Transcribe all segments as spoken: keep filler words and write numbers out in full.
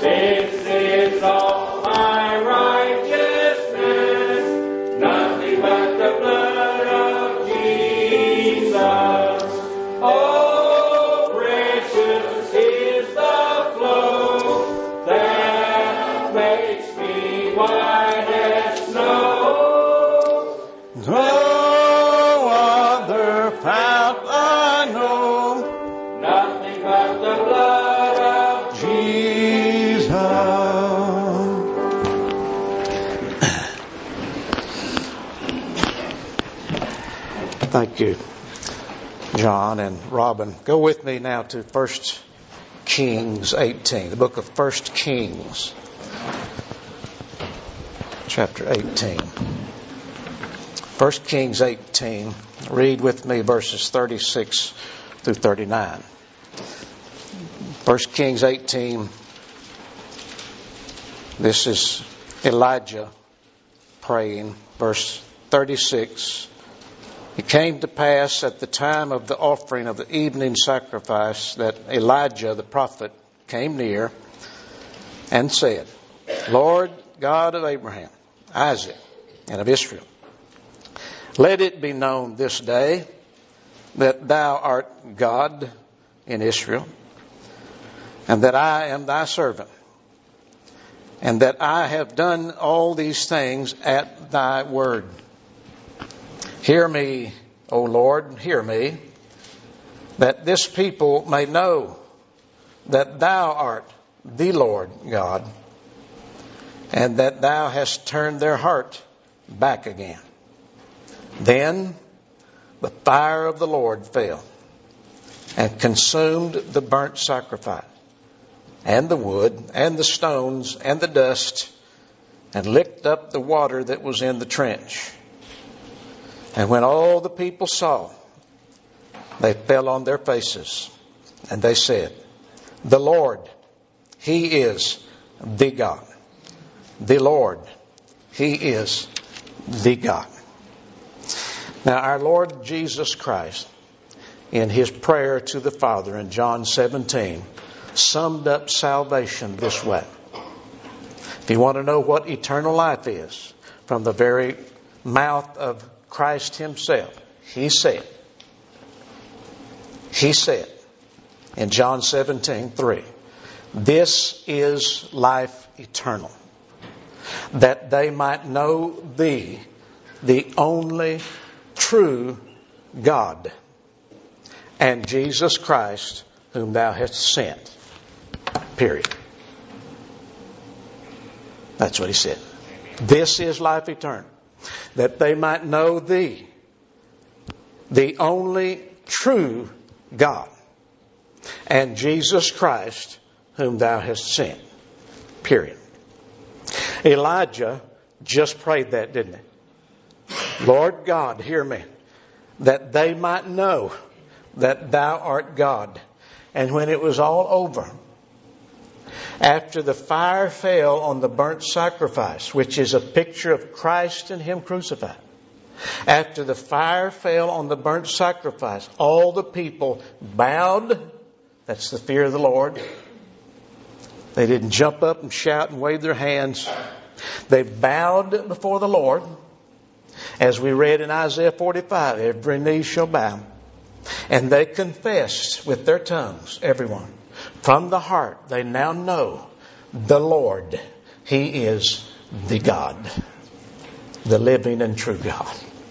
This is all my righteousness, nothing but the blood of Jesus. Oh, precious is the flow that makes me white as snow. No other path I know, Nothing but the blood of Jesus. Thank you, John and Robin. Go with me now to First Kings eighteen, the book of First Kings, chapter eighteen. First Kings eighteen. Read with me verses thirty-six through thirty-nine. First Kings eighteen. This is Elijah praying. Verse thirty-six. It came to pass at the time of the offering of the evening sacrifice that Elijah the prophet came near and said, Lord God of Abraham, Isaac, and of Israel, let it be known this day that thou art God in Israel, and that I am thy servant, and that I have done all these things at thy word. Hear me, O Lord, hear me, that this people may know that thou art the Lord God, and that thou hast turned their heart back again. Then the fire of the Lord fell and consumed the burnt sacrifice, and the wood, and the stones, and the dust, and licked up the water that was in the trench. And when all the people saw, they fell on their faces, and they said, The Lord, He is the God. The Lord, He is the God. Now, our Lord Jesus Christ, in His prayer to the Father in John seventeen, summed up salvation this way. If you want to know what eternal life is, from the very mouth of Christ Himself, He said, He said in John seventeen three, This is life eternal, that they might know Thee, the only true God, and Jesus Christ, whom Thou hast sent. Period. That's what He said. This is life eternal, that they might know Thee, the only true God, and Jesus Christ, whom Thou hast sent. Period. Elijah just prayed that, didn't he? Lord God, hear me, that they might know that Thou art God. And when it was all over, after the fire fell on the burnt sacrifice, which is a picture of Christ and Him crucified, after the fire fell on the burnt sacrifice, all the people bowed. That's the fear of the Lord. They didn't jump up and shout and wave their hands. They bowed before the Lord. As we read in Isaiah forty-five, every knee shall bow. And they confessed with their tongues, everyone, from the heart, they now know the Lord, He is the God, the living and true God.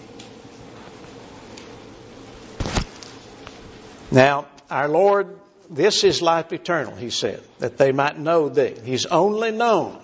Now, our Lord, this is life eternal, He said, that they might know Thee. He's only known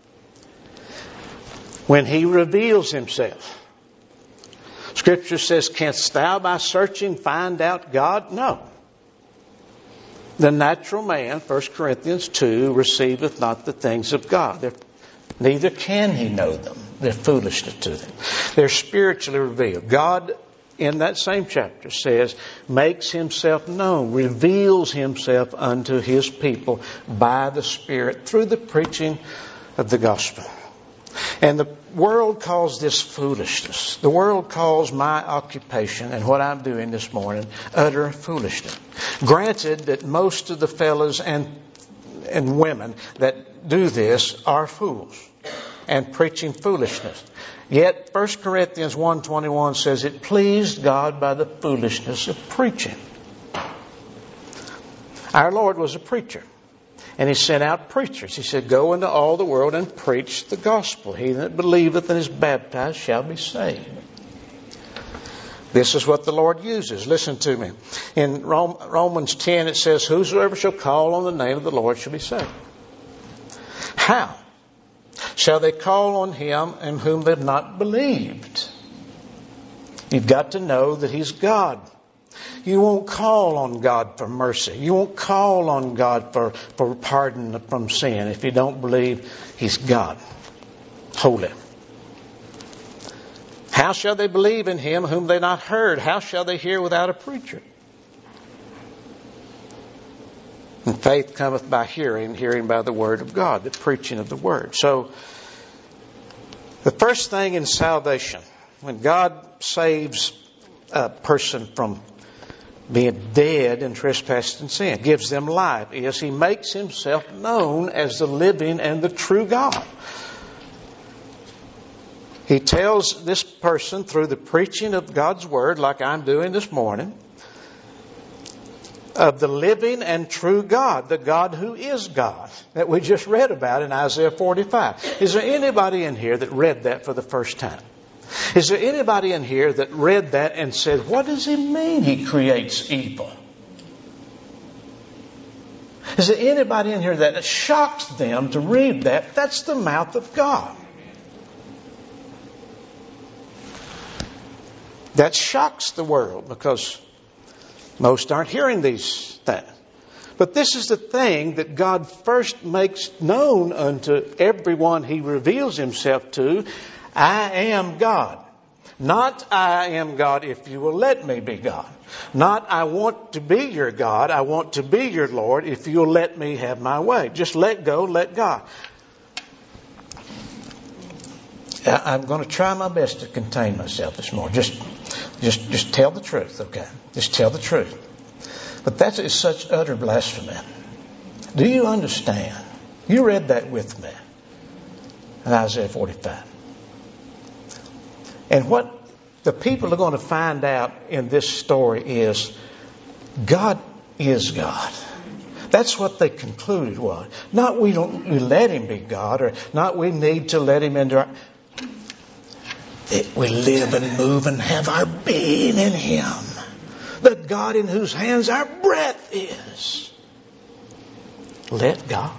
when He reveals Himself. Scripture says, canst thou by searching find out God? No. The natural man, First Corinthians two, receiveth not the things of God. They're, neither can he know them. They're foolishness to them. They're spiritually revealed. God, in that same chapter, says, makes Himself known, reveals Himself unto His people by the Spirit through the preaching of the gospel. And the world calls this foolishness. The world calls my occupation and what I'm doing this morning utter foolishness. Granted that most of the fellows and and women that do this are fools and preaching foolishness. Yet First Corinthians one twenty-one says it pleased God by the foolishness of preaching. Our Lord was a preacher. And He sent out preachers. He said, go into all the world and preach the gospel. He that believeth and is baptized shall be saved. This is what the Lord uses. Listen to me. In Romans ten it says, whosoever shall call on the name of the Lord shall be saved. How shall they call on Him in whom they have not believed? You've got to know that He's God. You won't call on God for mercy. You won't call on God for, for pardon from sin if you don't believe He's God. Holy. How shall they believe in Him whom they not heard? How shall they hear without a preacher? And faith cometh by hearing, hearing by the word of God, the preaching of the word. So, the first thing in salvation, when God saves a person from being dead in trespass and sin, gives them life, is He makes Himself known as the living and the true God. He tells this person through the preaching of God's Word, like I'm doing this morning, of the living and true God, the God who is God, that we just read about in Isaiah forty-five. Is there anybody in here that read that for the first time? Is there anybody in here that read that and said, what does He mean He creates evil? Is there anybody in here that it shocks them to read that? That's the mouth of God. That shocks the world because most aren't hearing these things. But this is the thing that God first makes known unto everyone He reveals Himself to. I am God. Not I am God if you will let me be God. Not I want to be your God. I want to be your Lord if you'll let me have my way. Just let go, let God. I'm going to try my best to contain myself this morning. Just, just, just tell the truth, okay? Just tell the truth. But that is such utter blasphemy. Do you understand? You read that with me in Isaiah forty-five. And what the people are going to find out in this story is God is God. That's what they concluded was. Not we don't we let Him be God, or not we need to let Him into our... We live and move and have our being in Him. The God in whose hands our breath is. Let God.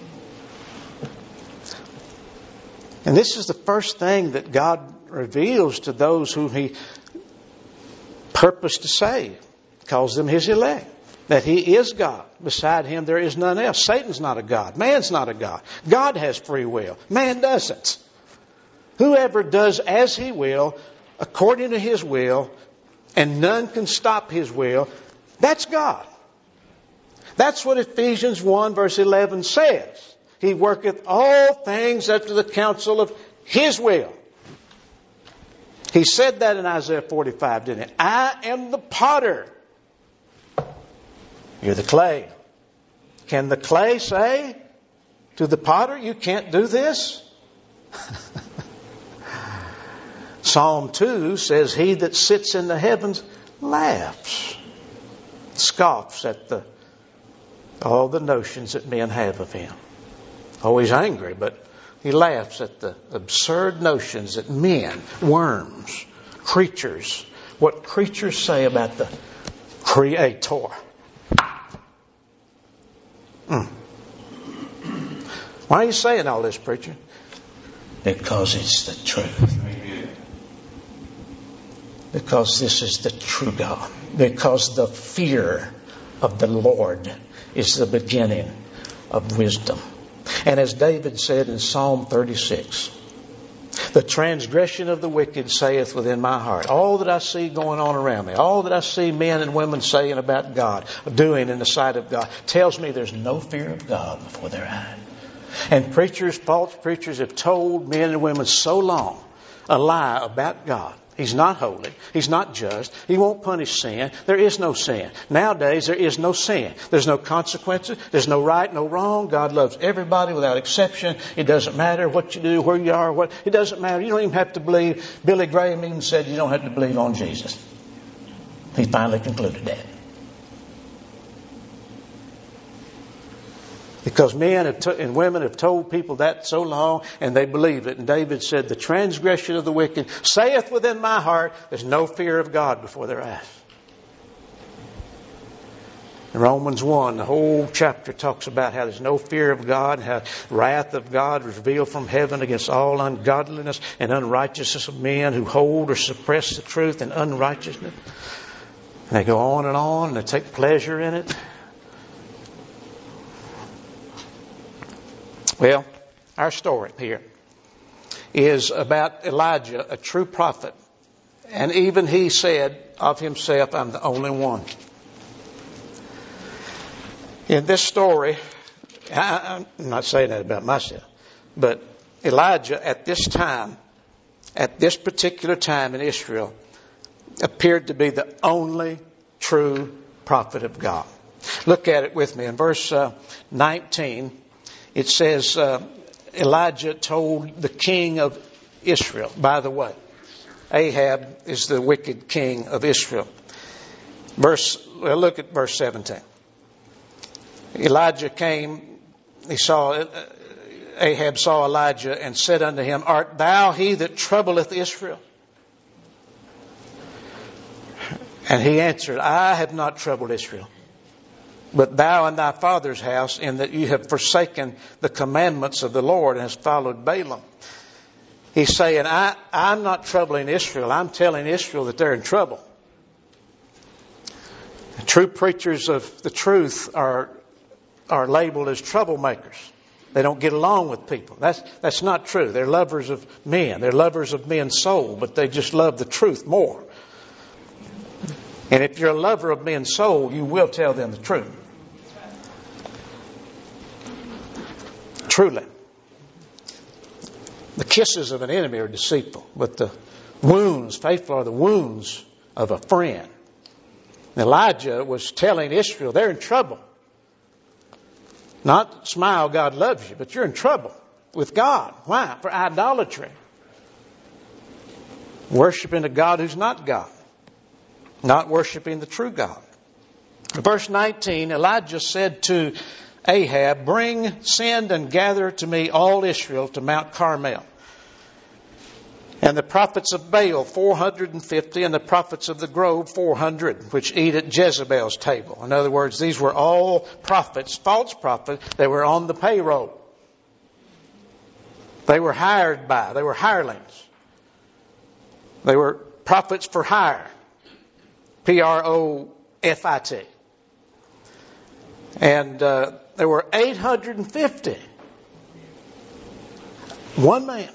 And this is the first thing that God reveals to those whom He purposed to save. Calls them His elect. That He is God. Beside Him there is none else. Satan's not a God. Man's not a God. God has free will. Man doesn't. Whoever does as he will, according to His will, and none can stop His will, that's God. That's what Ephesians one verse eleven says. He worketh all things after the counsel of His will. He said that in Isaiah forty-five, didn't He? I am the potter. You're the clay. Can the clay say to the potter, you can't do this? Psalm two says, he that sits in the heavens laughs, scoffs at the all the notions that men have of Him. Oh, He's angry, but He laughs at the absurd notions that men, worms, creatures, what creatures say about the Creator. Mm. Why are you saying all this, preacher? Because it's the truth. Because this is the true God. Because the fear of the Lord is the beginning of wisdom. And as David said in Psalm thirty-six, the transgression of the wicked saith within my heart. All that I see going on around me, all that I see men and women saying about God, doing in the sight of God, tells me there's no fear of God before their eyes. And preachers, false preachers have told men and women so long a lie about God. He's not holy. He's not just. He won't punish sin. There is no sin. Nowadays, there is no sin. There's no consequences. There's no right, no wrong. God loves everybody without exception. It doesn't matter what you do, where you are, what. It doesn't matter. You don't even have to believe. Billy Graham even said you don't have to believe on Jesus. He finally concluded that. Because men have to, and women have told people that so long, and they believe it. And David said, the transgression of the wicked saith within my heart, there's no fear of God before their eyes. In Romans one, the whole chapter talks about how there's no fear of God, how wrath of God is revealed from heaven against all ungodliness and unrighteousness of men who hold or suppress the truth in unrighteousness. And they go on and on, and they take pleasure in it. Well, our story here is about Elijah, a true prophet. And even he said of himself, I'm the only one. In this story, I, I'm not saying that about myself, but Elijah at this time, at this particular time in Israel, appeared to be the only true prophet of God. Look at it with me. In verse uh, nineteen, it says, uh, Elijah told the king of Israel, by the way, Ahab is the wicked king of Israel. Verse, well, look at verse seventeen. Elijah came, he saw, uh, Ahab saw Elijah and said unto him, art thou he that troubleth Israel? And he answered, I have not troubled Israel, but thou and thy father's house, in that you have forsaken the commandments of the Lord and hast followed Balaam. He's saying, I, I'm not troubling Israel. I'm telling Israel that they're in trouble. True preachers of the truth are, are labeled as troublemakers. They don't get along with people. That's, that's not true. They're lovers of men. They're lovers of men's soul, but they just love the truth more. And if you're a lover of men's soul, you will tell them the truth. Truly. The kisses of an enemy are deceitful, but the wounds, faithful are the wounds of a friend. Elijah was telling Israel, they're in trouble. Not smile, God loves you, but you're in trouble with God. Why? For idolatry. Worshiping a God who's not God. Not worshiping the true God. Verse nineteen, Elijah said to Ahab, bring, send and gather to me all Israel to Mount Carmel. And the prophets of Baal, four hundred fifty, and the prophets of the grove, four hundred, which eat at Jezebel's table. In other words, these were all prophets, false prophets. They were on the payroll. They were hired by, they were hirelings. They were prophets for hire. P R O F I T. And uh, there were eight hundred fifty. One man.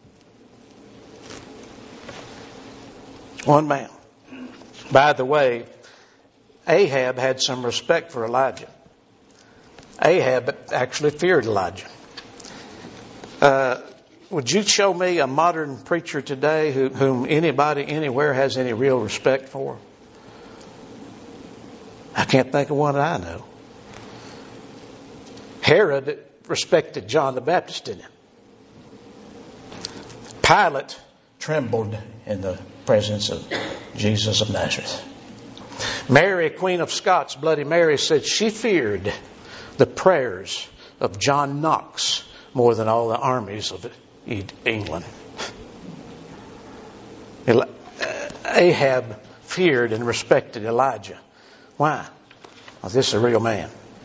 One man. By the way, Ahab had some respect for Elijah. Ahab actually feared Elijah. Uh, would you show me a modern preacher today who, whom anybody anywhere has any real respect for? I can't think of one that I know. Herod respected John the Baptist, didn't he? Pilate trembled in the presence of Jesus of Nazareth. Mary, Queen of Scots, Bloody Mary, said she feared the prayers of John Knox more than all the armies of England. Ahab feared and respected Elijah. Why? Well, this is a real man.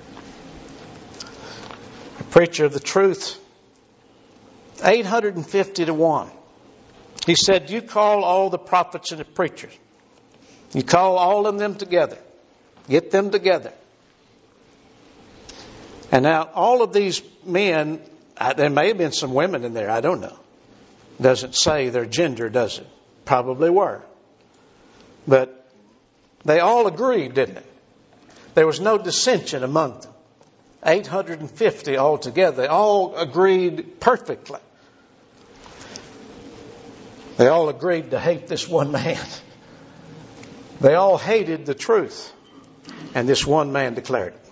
A preacher of the truth. eight hundred fifty to one. He said, you call all the prophets and the preachers. You call all of them together. Get them together. And now all of these men, there may have been some women in there, I don't know. Doesn't say their gender, does it? Probably were. But they all agreed, didn't it? There was no dissension among them. eight hundred fifty altogether. They all agreed perfectly. They all agreed to hate this one man. They all hated the truth. And this one man declared it.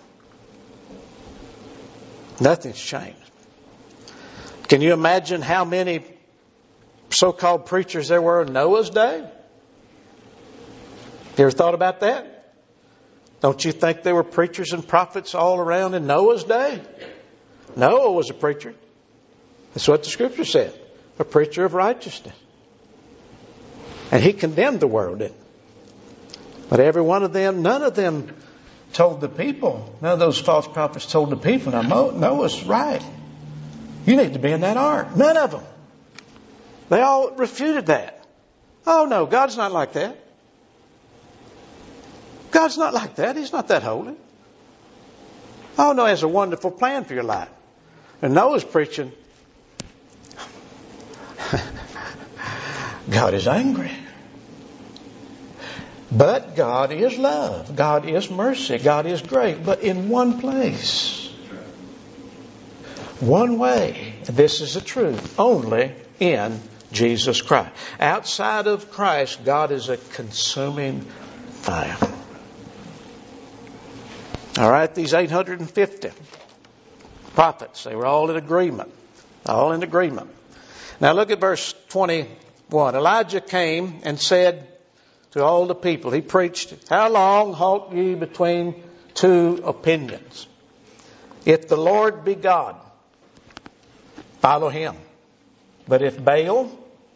Nothing's changed. Can you imagine how many so-called preachers there were in Noah's day? You ever thought about that? Don't you think there were preachers and prophets all around in Noah's day? Noah was a preacher. That's what the Scripture said. A preacher of righteousness. And he condemned the world, didn't he? But every one of them, none of them told the people, none of those false prophets told the people, now Noah's right. You need to be in that ark. None of them. They all refuted that. Oh no, God's not like that. God's not like that. He's not that holy. Oh no, He has a wonderful plan for your life. And Noah's preaching, God is angry. But God is love. God is mercy. God is great. But in one place. One way. This is the truth. Only in Jesus Christ. Outside of Christ, God is a consuming fire. All right, these eight hundred fifty prophets, they were all in agreement. All in agreement. Now look at verse twenty-one. Elijah came and said to all the people, he preached, how long halt ye between two opinions? If the Lord be God, follow Him. But if Baal,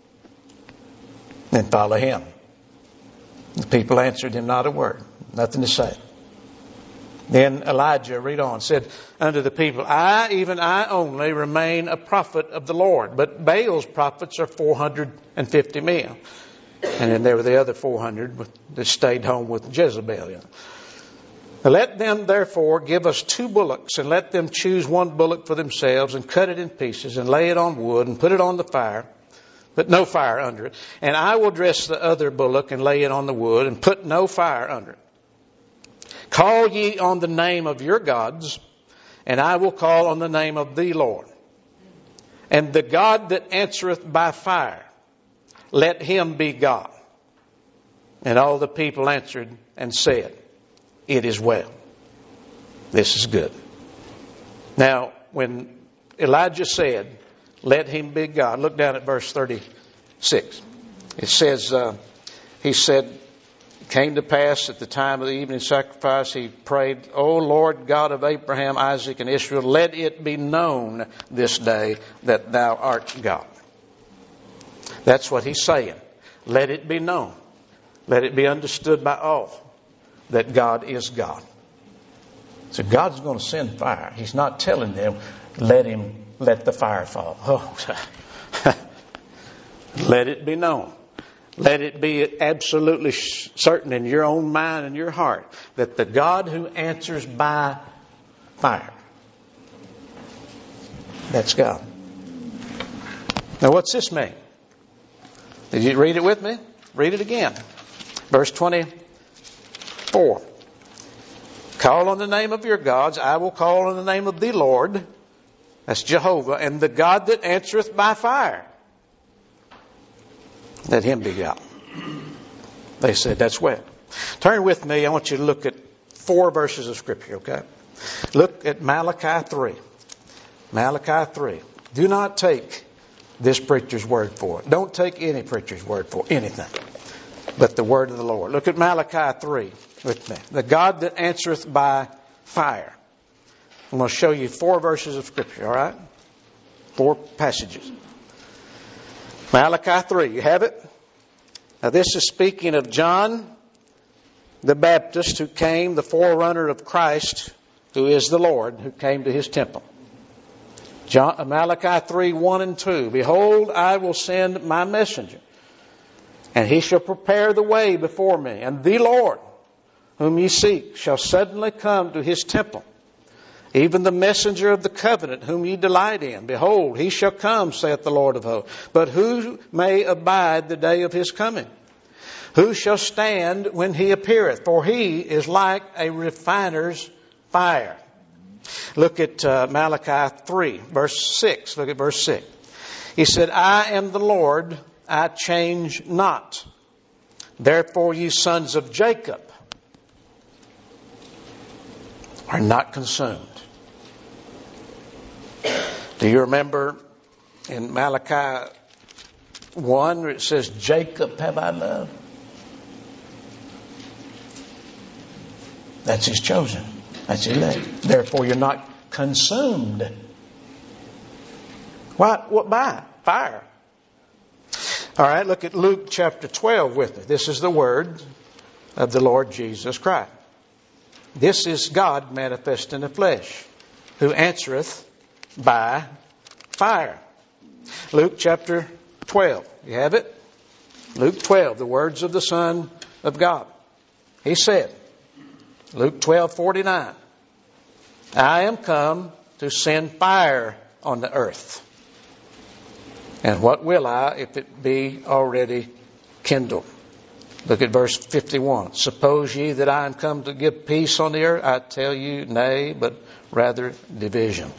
then follow him. The people answered him not a word. Nothing to say. Then Elijah, read on, said unto the people, I, even I only, remain a prophet of the Lord. But Baal's prophets are four hundred fifty men. And then there were the other four hundred that stayed home with Jezebel. Let them therefore give us two bullocks, and let them choose one bullock for themselves, and cut it in pieces, and lay it on wood, and put it on the fire, but no fire under it. And I will dress the other bullock, and lay it on the wood, and put no fire under it. Call ye on the name of your gods, and I will call on the name of the Lord. And the God that answereth by fire, let him be God. And all the people answered and said, it is well. This is good. Now, when Elijah said, let him be God, look down at verse thirty-six. It says, uh, he said, it came to pass at the time of the evening sacrifice, he prayed, O Lord God of Abraham, Isaac, and Israel, let it be known this day that thou art God. That's what he's saying. Let it be known. Let it be understood by all that God is God. So God's going to send fire. He's not telling them, let him, let the fire fall. Oh. Let it be known. Let it be absolutely certain in your own mind and your heart that the God who answers by fire, that's God. Now what's this mean? Did you read it with me? Read it again. Verse twenty-four. Call on the name of your gods. I will call on the name of the Lord. That's Jehovah. And the God that answereth by fire, let him be God. They said, that's well. Turn with me. I want you to look at four verses of Scripture, okay? Look at Malachi three. Malachi three. Do not take this preacher's word for it. Don't take any preacher's word for anything but the word of the Lord. Look at Malachi three with me. The God that answereth by fire. I'm going to show you four verses of Scripture, all right? Four passages. Malachi three, you have it? Now this is speaking of John the Baptist, who came, the forerunner of Christ, who is the Lord, who came to his temple. John, Malachi three, one and two. Behold, I will send my messenger, and he shall prepare the way before me. And the Lord, whom ye seek, shall suddenly come to his temple. Even the messenger of the covenant, whom ye delight in. Behold, he shall come, saith the Lord of hosts. But who may abide the day of his coming? Who shall stand when he appeareth? For he is like a refiner's fire. Look at uh, Malachi three, verse six. Look at verse six. He said, I am the Lord, I change not. Therefore, you sons of Jacob are not consumed. Do you remember in Malachi one where it says, Jacob have I loved? That's his chosen. That's elect. Therefore, you're not consumed. What? What by? Fire. All right, look at Luke chapter twelve with me. This is the word of the Lord Jesus Christ. This is God manifest in the flesh, who answereth by fire. Luke chapter twelve. You have it? Luke twelve, the words of the Son of God. He said, Luke twelve forty-nine, I am come to send fire on the earth. And what will I if it be already kindled? Look at verse fifty-one. Suppose ye that I am come to give peace on the earth? I tell you, nay, but rather division.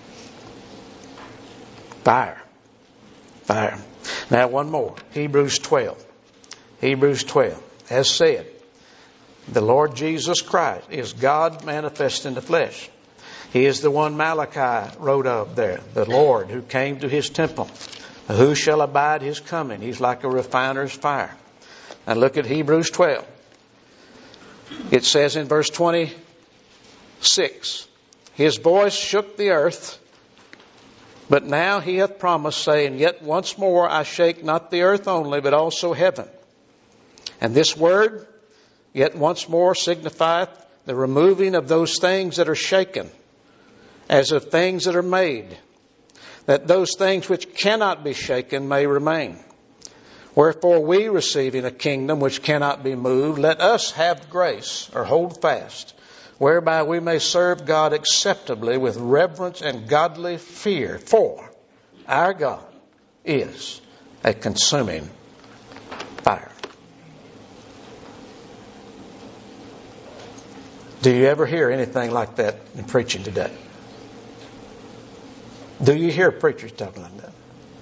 Fire. Fire. Now one more. Hebrews twelve. Hebrews twelve. As said, the Lord Jesus Christ is God manifest in the flesh. He is the one Malachi wrote of there. The Lord who came to his temple. Who shall abide his coming? He's like a refiner's fire. Now look at Hebrews twelve. It says in verse twenty-six, his voice shook the earth, but now he hath promised, saying, yet once more I shake not the earth only, but also heaven. And this word, yet once more, signifieth the removing of those things that are shaken, as of things that are made, that those things which cannot be shaken may remain. Wherefore we, receiving a kingdom which cannot be moved, let us have grace, or hold fast, whereby we may serve God acceptably with reverence and godly fear. For our God is a consuming fire. Do you ever hear anything like that in preaching today? Do you hear preachers talking like that?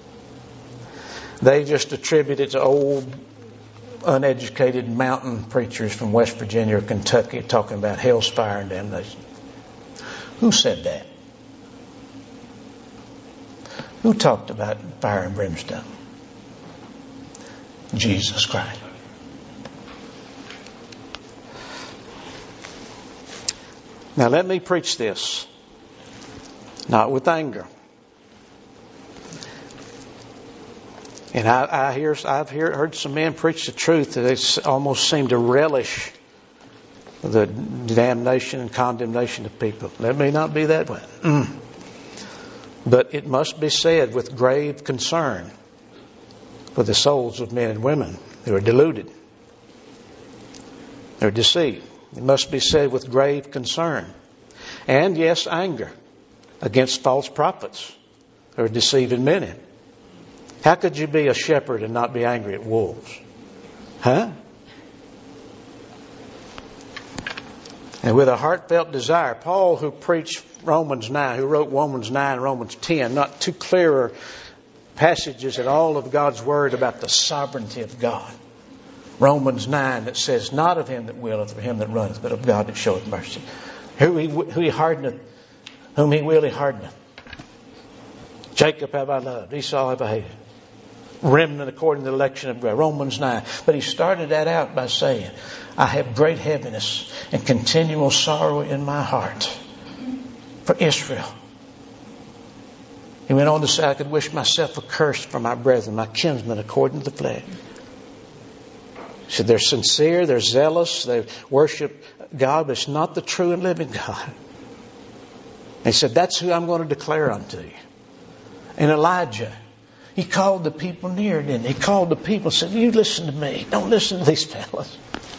They just attribute it to old, uneducated mountain preachers from West Virginia or Kentucky talking about hell's fire and damnation. Who said that? Who talked about fire and brimstone? Jesus Christ. Now let me preach this, not with anger. And I, I hear, I've hear, heard some men preach the truth that they almost seem to relish the damnation and condemnation of people. Let me not be that way. Mm. But it must be said with grave concern for the souls of men and women who are deluded. They're deceived. It must be said with grave concern. And yes, anger against false prophets who are deceiving many. How could you be a shepherd and not be angry at wolves? Huh? And with a heartfelt desire, Paul, who preached Romans nine, who wrote Romans nine and Romans ten, not two clearer passages in all of God's Word about the sovereignty of God. Romans nine that says, not of him that willeth, or him that runneth, but of God that showeth mercy. Who he, who he hardeneth, whom he will he hardeneth. Jacob have I loved, Esau have I hated. Remnant according to the election of God. Romans nine. But he started that out by saying, I have great heaviness and continual sorrow in my heart for Israel. He went on to say, I could wish myself accursed for my brethren, my kinsmen according to the flesh. He said they're sincere, they're zealous, they worship God, but it's not the true and living God. And he said, that's who I'm going to declare unto you. And Elijah, he called the people near, didn't he? He called the people and said, you listen to me. Don't listen to these fellas.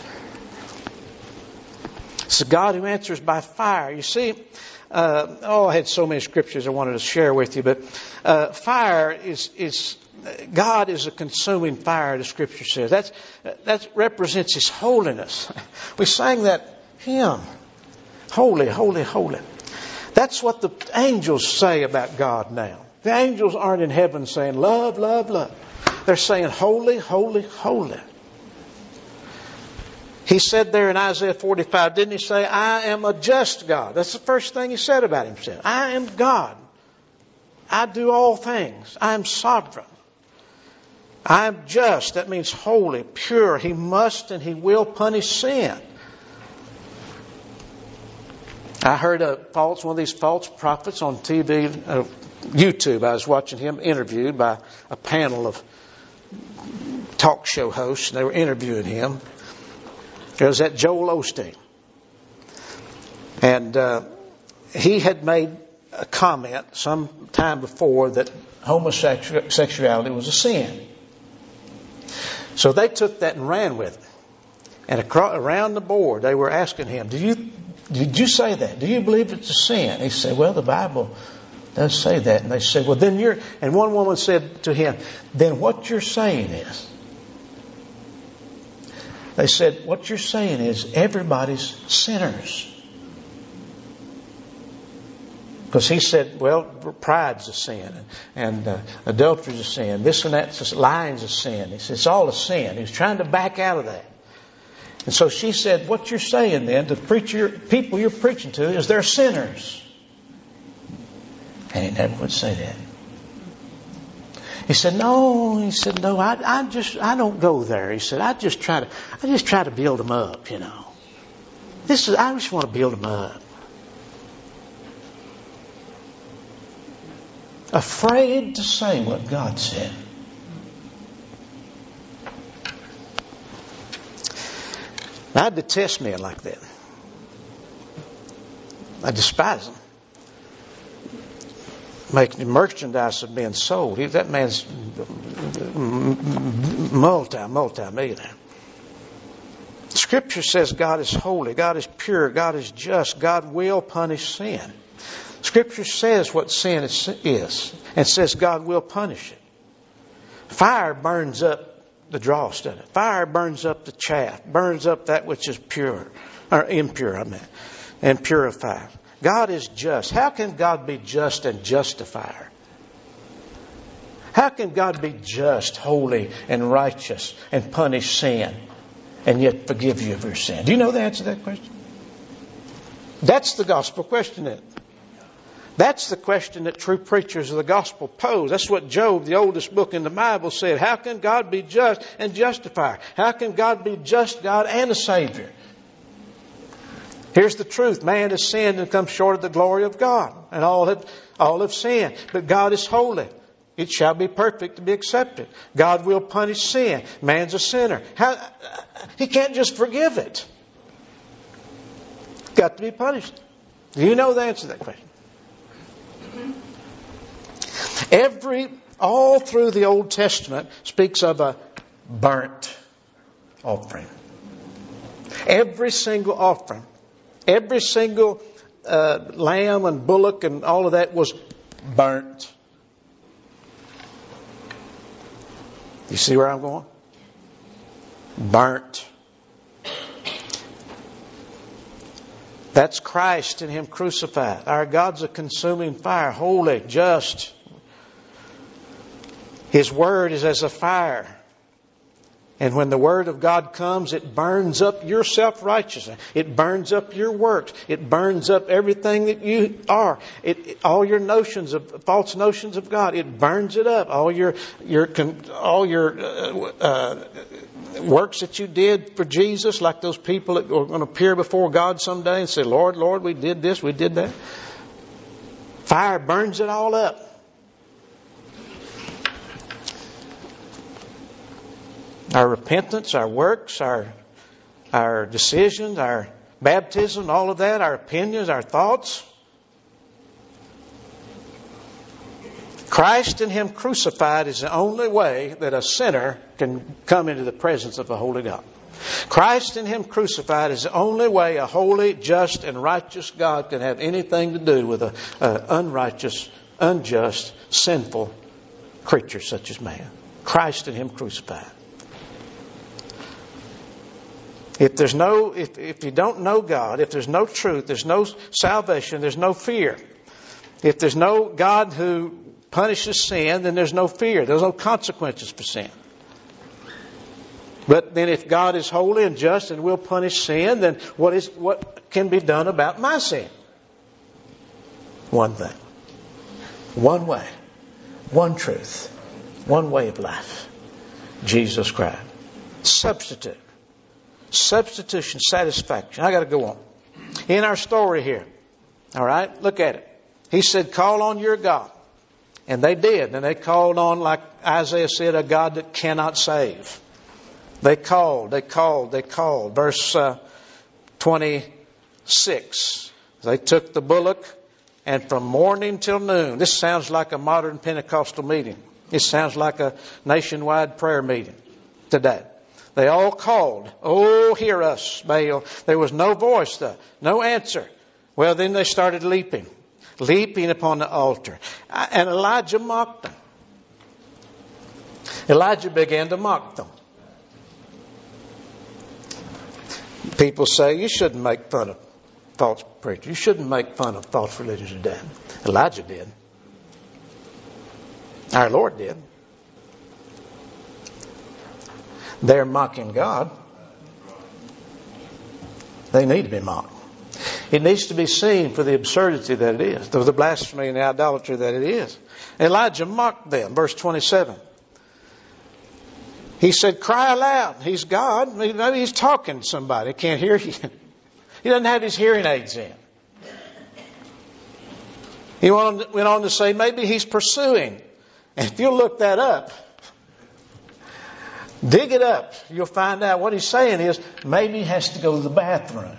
It's the God who answers by fire. You see, uh, oh, I had so many scriptures I wanted to share with you, but uh, fire is, is, God is a consuming fire, the scripture says. That's, that represents His holiness. We sang that hymn, holy, holy, holy. That's what the angels say about God now. The angels aren't in heaven saying, love, love, love. They're saying, holy, holy, holy. He said there in Isaiah forty-five, didn't he say, I am a just God? That's the first thing he said about himself. I am God. I do all things. I am sovereign. I am just. That means holy, pure. He must and He will punish sin. I heard a false, one of these false prophets on T V, uh, YouTube. I was watching him interviewed by a panel of talk show hosts, and they were interviewing him. It was that Joel Osteen. And uh, he had made a comment some time before that homosexuality was a sin. So they took that and ran with it. And across, around the board, they were asking him, "Do you, did you say that? Do you believe it's a sin?" He said, "Well, the Bible does say that." And they said, "Well, then you're..." And one woman said to him, "Then what you're saying is..." They said, "What you're saying is everybody's sinners." Because he said, well, pride's a sin, and uh, adultery's a sin, this and that's a, lying's a sin. He said, it's all a sin. He was trying to back out of that. And so she said, what you're saying then to preacher, people you're preaching to is they're sinners. And he never would say that. He said, no, he said, no, I, I just, I don't go there. He said, I just try to, I just try to build them up, you know. This is, I just want to build them up. Afraid to say what God said. I detest men like that. I despise them. Making merchandise of being sold. He, that man's multi, multi-millionaire. Scripture says God is holy, God is pure, God is just, God will punish sin. Scripture says what sin is, and says God will punish it. Fire burns up the dross, doesn't it? Fire burns up the chaff, burns up that which is pure, or impure, I mean, and purifies. God is just. How can God be just and justifier? How can God be just, holy, and righteous, and punish sin, and yet forgive you of your sin? Do you know the answer to that question? That's the gospel question, isn't it? That's the question that true preachers of the gospel pose. That's what Job, the oldest book in the Bible, said. How can God be just and justifier? How can God be just God and a Savior? Here's the truth. Man has sinned and come short of the glory of God. And all have, all have sinned. But God is holy. It shall be perfect to be accepted. God will punish sin. Man's a sinner. How, he can't just forgive it. Got to be punished. Do you know the answer to that question? Every, all through the Old Testament speaks of a burnt offering. Every single offering, every single uh, lamb and bullock and all of that was burnt. You see where I'm going? Burnt. That's Christ and Him crucified. Our God's a consuming fire, holy, just. His Word is as a fire. And when the Word of God comes, it burns up your self-righteousness. It burns up your works. It burns up everything that you are. It, it, all your notions of, false notions of God. It burns it up. All your, your, all your uh, uh, works that you did for Jesus, like those people that are going to appear before God someday and say, Lord, Lord, we did this, we did that. Fire burns it all up. Our repentance, our works, our our decisions, our baptism, all of that, our opinions, our thoughts. Christ and Him crucified is the only way that a sinner can come into the presence of a holy God. Christ and Him crucified is the only way a holy, just, and righteous God can have anything to do with an unrighteous, unjust, sinful creature such as man. Christ and Him crucified. If there's no, if, if you don't know God, if there's no truth, there's no salvation, there's no fear. If there's no God who punishes sin, then there's no fear. There's no consequences for sin. But then if God is holy and just and will punish sin, then what is what can be done about my sin? One thing. One way. One truth. One way of life. Jesus Christ. Substitute. Substitution, satisfaction. I got to go on. In our story here. All right? Look at it. He said, call on your God. And they did. And they called on, like Isaiah said, a God that cannot save. They called, they called, they called. Verse uh, twenty-six. They took the bullock, and from morning till noon. This sounds like a modern Pentecostal meeting. It sounds like a nationwide prayer meeting today. They all called, oh, hear us, Baal. There was no voice, though, no answer. Well, then they started leaping, leaping upon the altar. And Elijah mocked them. Elijah began to mock them. People say you shouldn't make fun of false preachers. You shouldn't make fun of false religions today. Elijah did. Our Lord did. They're mocking God. They need to be mocked. It needs to be seen for the absurdity that it is, for the blasphemy and the idolatry that it is. Elijah mocked them. Verse twenty-seven. He said, cry aloud. He's God. Maybe he's talking to somebody. He can't hear you. He doesn't have his hearing aids in. He went on to say maybe he's pursuing. And if you'll look that up, dig it up, you'll find out what he's saying is maybe he has to go to the bathroom.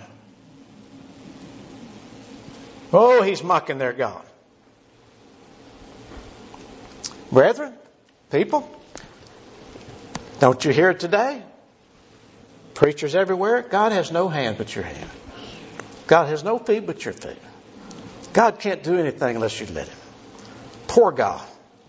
Oh, he's mocking their God. Brethren, people, don't you hear it today? Preachers everywhere. God has no hand but your hand. God has no feet but your feet. God can't do anything unless you let Him. Poor God.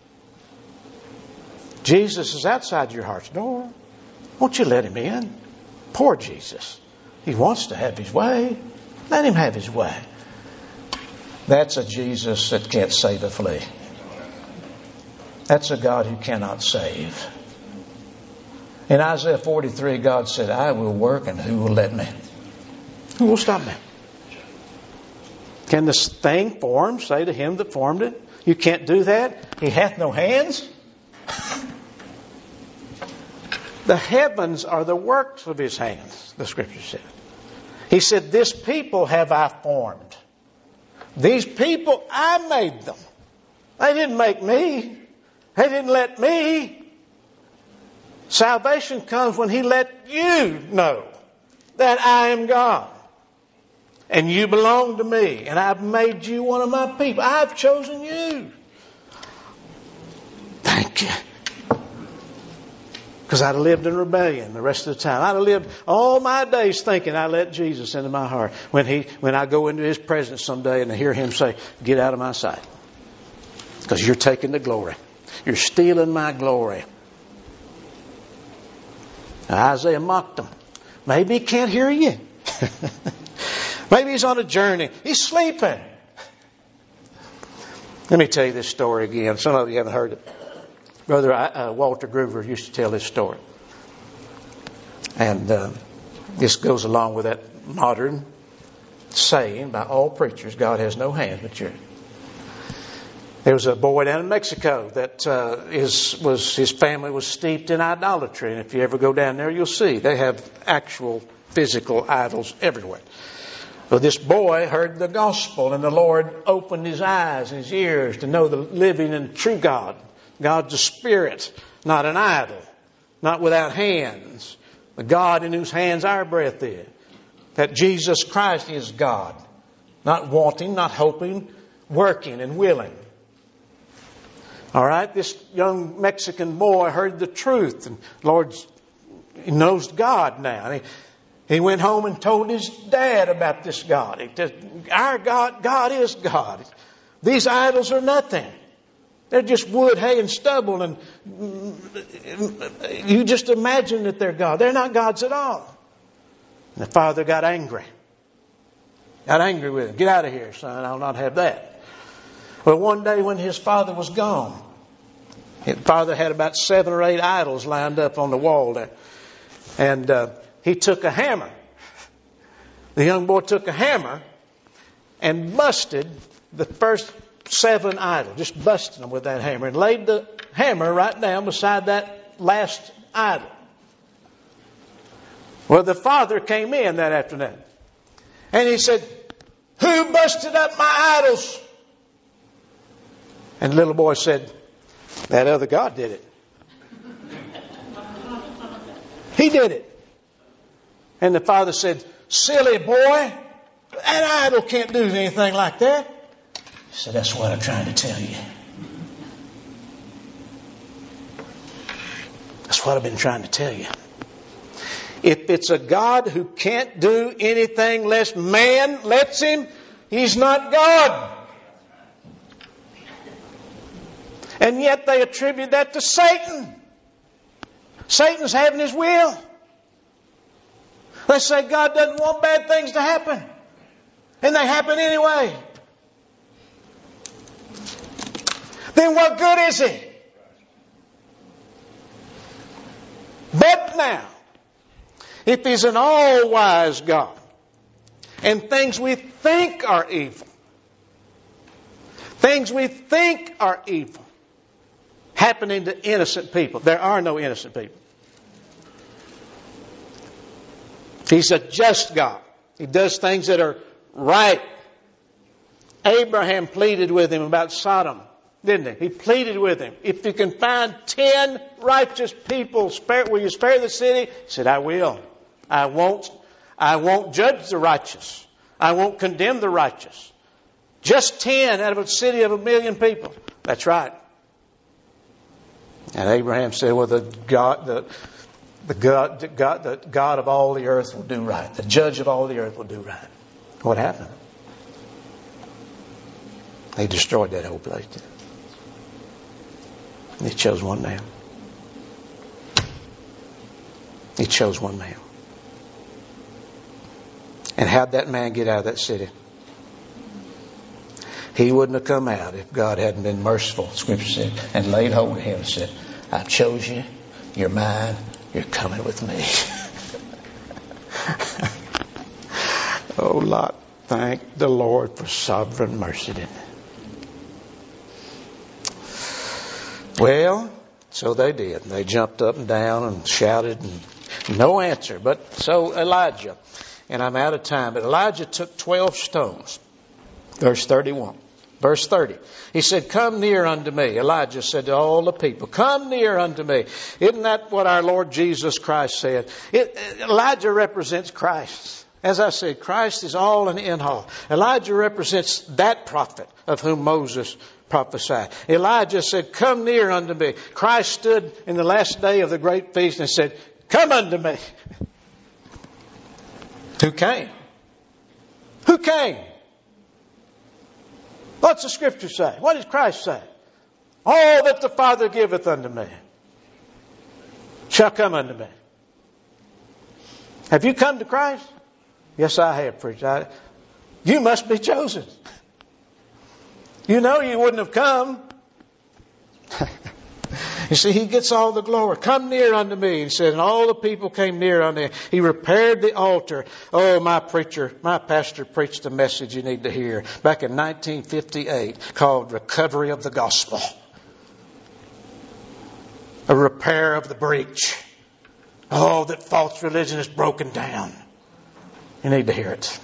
Jesus is outside your heart's door. Won't you let Him in? Poor Jesus. He wants to have His way. Let Him have His way. That's a Jesus that can't save a flea. That's a God who cannot save. In Isaiah forty-three, God said, I will work and who will let me? Who will stop me? Can this thing formed say to him that formed it, you can't do that? He hath no hands? The heavens are the works of His hands, the Scripture said. He said, this people have I formed. These people, I made them. They didn't make me. They didn't let me. Salvation comes when He let you know that I am God. And you belong to me. And I've made you one of my people. I've chosen you. Thank you. Because I'd have lived in rebellion the rest of the time. I'd have lived all my days thinking I let Jesus into my heart. When he, when I go into His presence someday and I hear Him say, get out of my sight. Because you're taking the glory. You're stealing my glory. Now, Isaiah mocked them. Maybe he can't hear you. Maybe he's on a journey. He's sleeping. Let me tell you this story again. Some of you haven't heard it. Brother uh, Walter Groover used to tell this story. And uh, this goes along with that modern saying by all preachers, God has no hand but yours. There was a boy down in Mexico that uh, is, was his family was steeped in idolatry. And if you ever go down there, you'll see they have actual physical idols everywhere. Well, this boy heard the gospel and the Lord opened his eyes and his ears to know the living and true God. God's a spirit, not an idol, not without hands. The God in whose hands our breath is. That Jesus Christ is God. Not wanting, not hoping, working and willing. All right, this young Mexican boy heard the truth, and Lord, he knows God now. He, he went home and told his dad about this God. He said, our God, God is God. These idols are nothing. They're just wood, hay, and stubble, and you just imagine that they're God. They're not gods at all. And the father got angry. Got angry with him. Get out of here, son. I'll not have that. Well, one day when his father was gone, his father had about seven or eight idols lined up on the wall there. And uh, he took a hammer. The young boy took a hammer and busted the first seven idols. Just busted them with that hammer. And laid the hammer right down beside that last idol. Well, the father came in that afternoon. And he said, "Who busted up my idols?" And the little boy said, "That other God did it. He did it." And the father said, "Silly boy, that idol can't do anything like that." He said, "That's what I'm trying to tell you. That's what I've been trying to tell you. If it's a God who can't do anything unless man lets him, he's not God." And yet they attribute that to Satan. Satan's having his will. They say God doesn't want bad things to happen. And they happen anyway. Then what good is it? But now, if He's an all-wise God, and things we think are evil, things we think are evil, happening to innocent people. There are no innocent people. He's a just God. He does things that are right. Abraham pleaded with Him about Sodom, didn't he? He pleaded with Him. If you can find ten righteous people, spare, will you spare the city? He said, "I will. I won't. I won't judge the righteous. I won't condemn the righteous. Just ten out of a city of a million people." That's right. And Abraham said, "Well, the God, the, the God, the God, the God of all the earth will do right. The Judge of all the earth will do right." What happened? They destroyed that whole place. He chose one man. He chose one man. And how'd that man get out of that city? He wouldn't have come out if God hadn't been merciful, Scripture said, and laid hold of him and said, "I chose you. You're mine. You're coming with me." Oh, Lot, thank the Lord for sovereign mercy, didn't it? Well, so they did. They jumped up and down and shouted, and no answer. But so Elijah, and I'm out of time, but Elijah took twelve stones. Verse thirty-one. Verse thirty. He said, "Come near unto me." Elijah said to all the people, "Come near unto me." Isn't that what our Lord Jesus Christ said? It, Elijah represents Christ. As I said, Christ is all and in all. Elijah represents that prophet of whom Moses prophesied. Elijah said, "Come near unto me." Christ stood in the last day of the great feast and said, "Come unto me." Who came? Who came? What's the Scripture say? What does Christ say? "All that the Father giveth unto me shall come unto me." Have you come to Christ? Yes, I have, preacher. You must be chosen. You know you wouldn't have come. You see, He gets all the glory. "Come near unto me," He said, and all the people came near unto Him. He repaired the altar. Oh, my preacher, my pastor preached a message you need to hear back in nineteen fifty-eight called Recovery of the Gospel. A repair of the breach. Oh, that false religion is broken down. You need to hear it.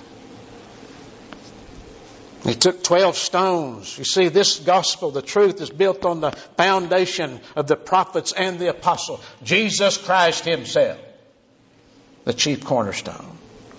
He took twelve stones. You see, this gospel, the truth, is built on the foundation of the prophets and the apostles. Jesus Christ Himself, the chief cornerstone.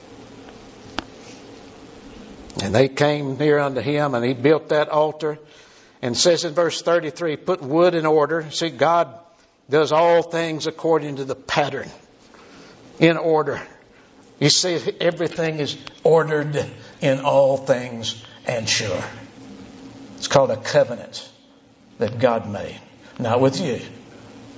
And they came near unto Him, and He built that altar. And it says in verse thirty-three, put wood in order. See, God does all things according to the pattern, in order. You see, everything is ordered in all things and sure. It's called a covenant that God made. Not with you,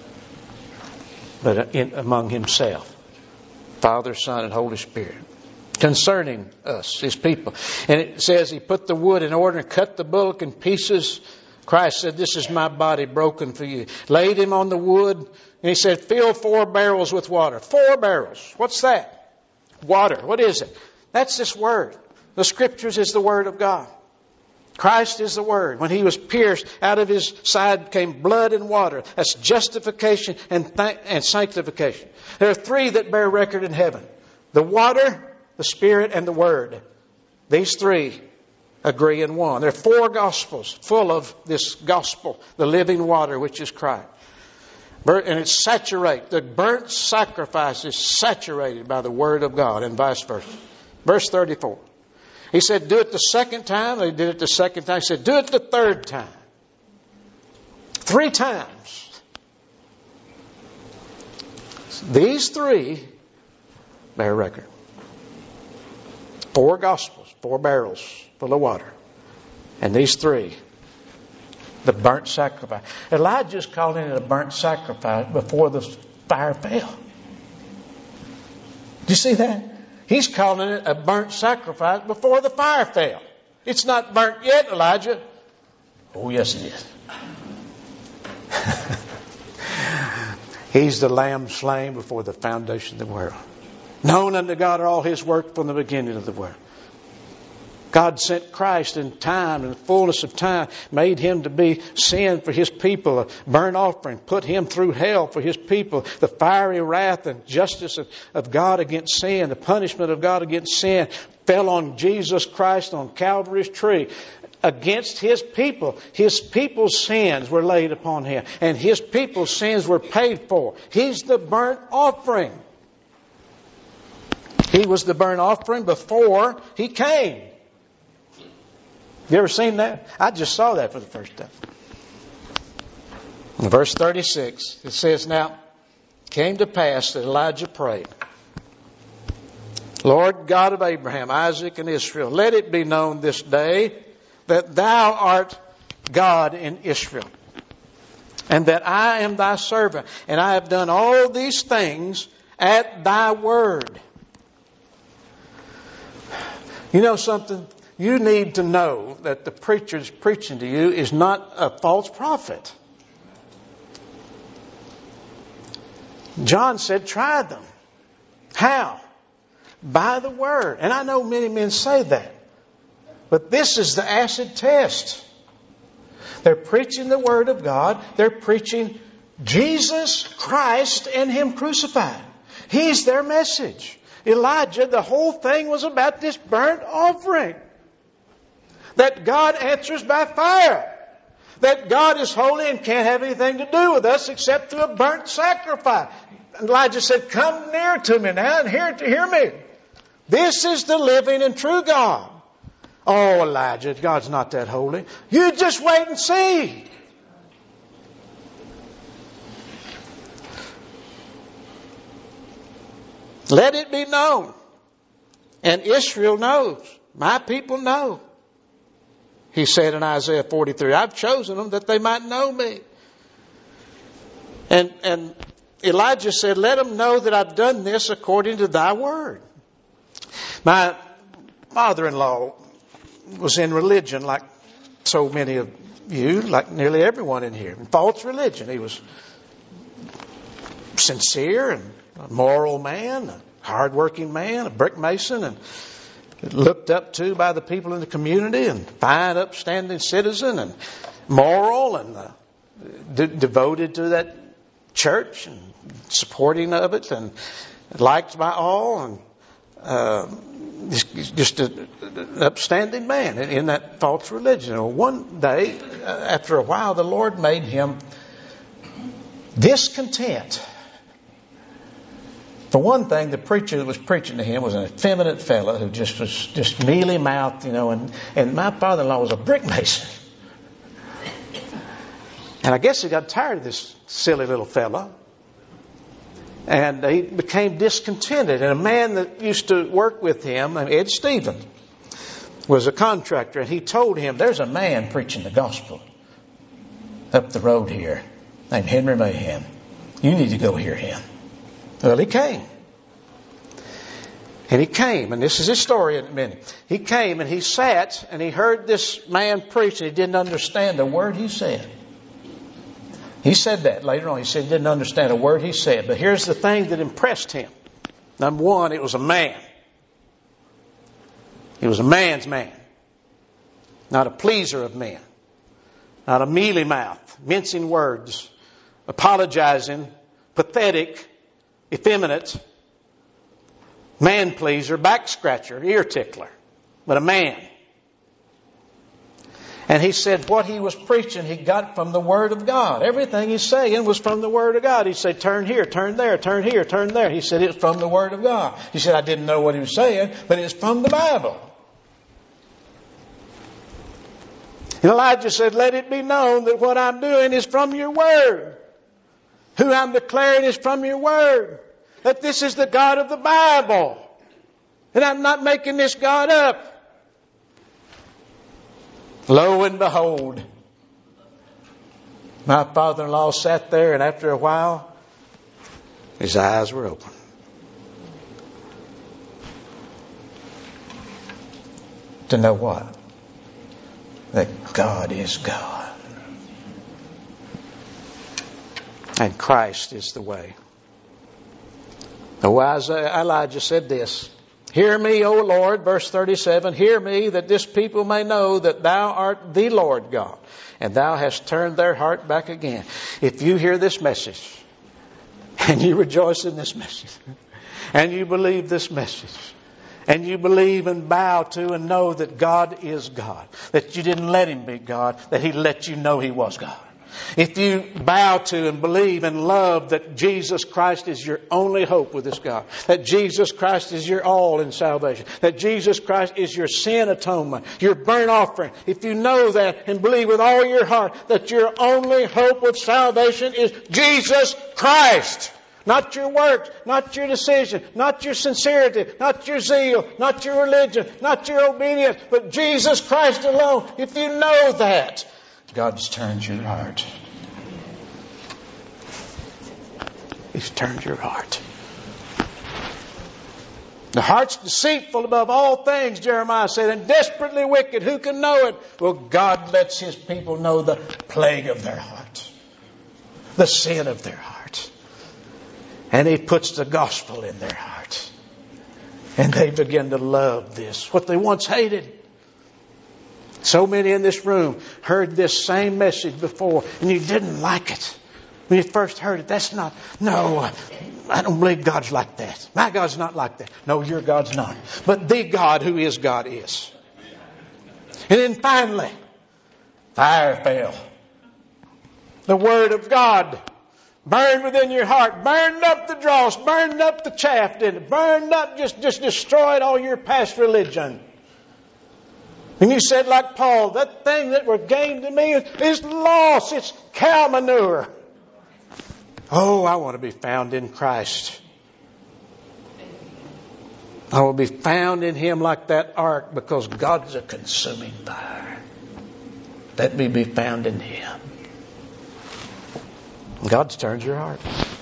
but in, among Himself. Father, Son, and Holy Spirit. concerning us, His people. And it says He put the wood in order and cut the bullock in pieces. Christ said, this is my body broken for you. Laid Him on the wood and He said, fill four barrels with water. Four barrels. What's that? Water. What is it? That's this Word. The Scriptures is the Word of God. Christ is the Word. When He was pierced, out of His side came blood and water. That's justification and, th- and sanctification. There are three that bear record in heaven. The water, the Spirit, and the Word. These three agree in one. There are four Gospels full of this gospel, the living water, which is Christ. And it's saturated. The burnt sacrifice is saturated by the Word of God, and vice versa. Verse thirty-four. He said, do it the second time. They did it the second time. He said, do it the third time. Three times. These three bear record. Four Gospels, four barrels full of water. And these three, the burnt sacrifice. Elijah's calling it a burnt sacrifice before the fire fell. Do you see that? He's calling it a burnt sacrifice before the fire fell. It's not burnt yet, Elijah. Oh, yes, it is. He's the lamb slain before the foundation of the world. Known unto God are all His work from the beginning of the world. God sent Christ in time, in the fullness of time, made Him to be sin for His people, a burnt offering, put Him through hell for His people, the fiery wrath and justice of, of God against sin, the punishment of God against sin fell on Jesus Christ on Calvary's tree. Against His people. His people's sins were laid upon Him, and His people's sins were paid for. He's the burnt offering. He was the burnt offering before He came. You ever seen that? I just saw that for the first time. In verse thirty-six, it says, now, it came to pass that Elijah prayed, Lord God of Abraham, Isaac, and Israel, let it be known this day that Thou art God in Israel, and that I am Thy servant, and I have done all these things at Thy word. You know something? You need to know that the preacher that's preaching to you is not a false prophet. John said, try them. How? By the Word. And I know many men say that. But this is the acid test. They're preaching the Word of God. They're preaching Jesus Christ and Him crucified. He's their message. Elijah, the whole thing was about this burnt offering. That God answers by fire. That God is holy and can't have anything to do with us except through a burnt sacrifice. Elijah said, come near to me now and hear, hear me. This is the living and true God. Oh, Elijah, God's not that holy. You just wait and see. Let it be known. And Israel knows. My people know. He said in Isaiah forty-three, I've chosen them that they might know me. And, and Elijah said, let them know that I've done this according to Thy word. My father-in-law was in religion like so many of you, like nearly everyone in here. In false religion. He was sincere and a moral man, a hard-working man, a brick mason, and looked up to by the people in the community, and fine, upstanding citizen, and moral, and uh, de- devoted to that church, and supporting of it, and liked by all, and uh, just, just a, an upstanding man in, in that false religion. Well, one day, uh, after a while, the Lord made him discontent. For one thing, the preacher that was preaching to him was an effeminate fellow who just was just mealy-mouthed, you know, and, and my father-in-law was a brick mason. And I guess he got tired of this silly little fellow. And he became discontented. And a man that used to work with him, Ed Stevens, was a contractor. And he told him, there's a man preaching the gospel up the road here named Henry Mahan. You need to go hear him. Well, he came. And he came, and this is his story in a minute. He came and he sat and he heard this man preach and he didn't understand a word he said. He said that later on. He said he didn't understand a word he said. But here's the thing that impressed him. Number one, it was a man. He was a man's man. Not a pleaser of men. Not a mealy mouth, mincing words, apologizing, pathetic, effeminate, man pleaser, back scratcher, ear tickler. But a man. And he said what he was preaching he got from the Word of God. Everything he's saying was from the Word of God. He'd say, turn here, turn there, turn here, turn there. He said it's from the Word of God. He said, I didn't know what he was saying, but it's from the Bible. And Elijah said, let it be known that what I'm doing is from your Word. Who I'm declaring is from your Word. That this is the God of the Bible. And I'm not making this God up. Lo and behold, my father-in-law sat there, and after a while, his eyes were open. To know what? That God is God. And Christ is the way. Oh, Isaiah, Elijah said this. Hear me, O Lord, verse thirty-seven, hear me that this people may know that thou art the Lord God, and thou hast turned their heart back again. If you hear this message, and you rejoice in this message, and you believe this message, and you believe and bow to and know that God is God, that you didn't let Him be God, that He let you know He was God. If you bow to and believe and love that Jesus Christ is your only hope with this God, that Jesus Christ is your all in salvation, that Jesus Christ is your sin atonement, your burnt offering, if you know that and believe with all your heart that your only hope of salvation is Jesus Christ, not your works, not your decision, not your sincerity, not your zeal, not your religion, not your obedience, but Jesus Christ alone, if you know that, God's turned your heart. He's turned your heart. The heart's deceitful above all things, Jeremiah said, and desperately wicked. Who can know it? Well, God lets His people know the plague of their heart, the sin of their heart. And He puts the gospel in their heart. And they begin to love this, what they once hated. So many in this room heard this same message before and you didn't like it. When you first heard it, that's not, no, I don't believe God's like that. My God's not like that. No, your God's not. But the God who is God is. And then finally, fire fell. The Word of God burned within your heart, burned up the dross, burned up the chaff, didn't it? Burned up, just, just destroyed all your past religion. And you said like Paul, that thing that were gained to me is lost. It's cow manure. Oh, I want to be found in Christ. I will be found in Him like that ark because God is a consuming fire. Let me be found in Him. God's turned your heart.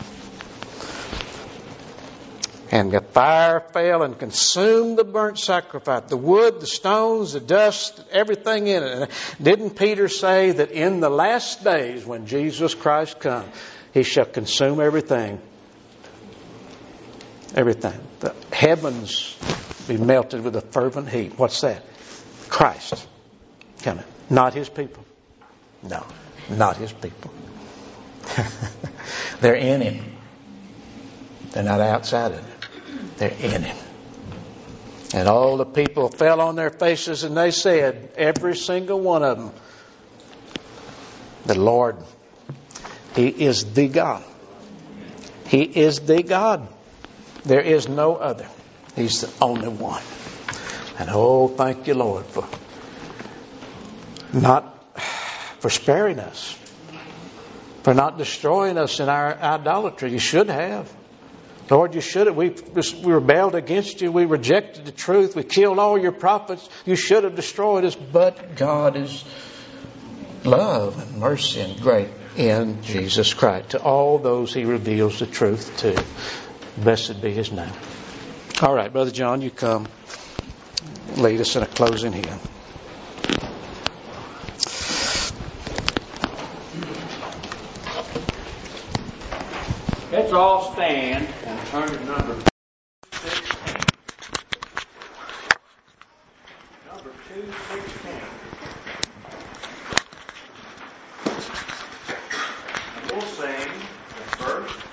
And the fire fell and consumed the burnt sacrifice, the wood, the stones, the dust, everything in it. And didn't Peter say that in the last days when Jesus Christ comes, He shall consume everything? Everything. The heavens be melted with a fervent heat. What's that? Christ coming. Not His people. No, not His people. They're in Him. They're not outside of Him. They're in Him. And all the people fell on their faces and they said, every single one of them, the Lord, He is the God. He is the God. There is no other. He's the only one. And oh, thank you, Lord, for not for sparing us, for not destroying us in our idolatry. You should have. Lord, you should have. We, we rebelled against you. We rejected the truth. We killed all your prophets. You should have destroyed us. But God is love and mercy and grace in Jesus Christ to all those He reveals the truth to. Blessed be His name. All right, Brother John, you come lead us in a closing hymn. Let's all stand and turn to number sixteen. Number two sixteen. And we'll sing the first